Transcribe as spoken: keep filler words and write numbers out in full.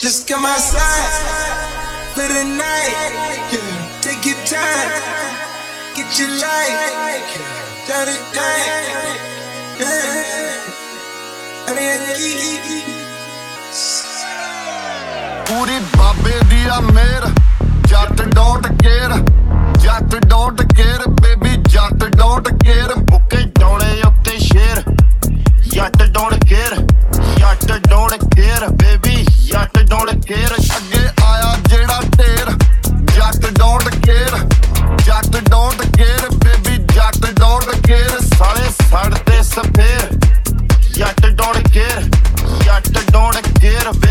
Just come outside for the night. Yeah. Take your time, get your life, turn it down. Yeah. I mean, ਪੂਰੀ ਬਾਬੇ ਦੀ ਆ ਮੇਰ ਜੱਟ don't care ਜੱਟ don't care baby ਜੱਟ don't care ਬੁੱਕੇ ਡੋਲੇ ਉੱਤੇ ਸ਼ੇਰ ਜੱਟ ਡੋਂਟ ਕੇਅਰ ਜੱਟ ਡੋਂਟ ਕੇਅਰ ਬੇਬੀ ਜੱਟ ਡੋਂਟ ਕੇਅਰ ਅੱਗੇ ਆਇਆ ਜਿਹੜਾ ਢੇਰ ਜੱਟ ਡੋਂਟ ਕੇਅਰ ਜੱਟ ਡੋਂਟ ਕੇਅਰ ਬੇਬੀ ਜੱਟ ਡੋਂਟ ਕੇਅਰ ਸਾਲੇ ਸੜ ਤੇ ਸਫੇਰ ਜੱਟ ਡੋਂਟ ਕੇਅਰ ਜੱਟ ਡੋਂਟ ਕੇਅਰ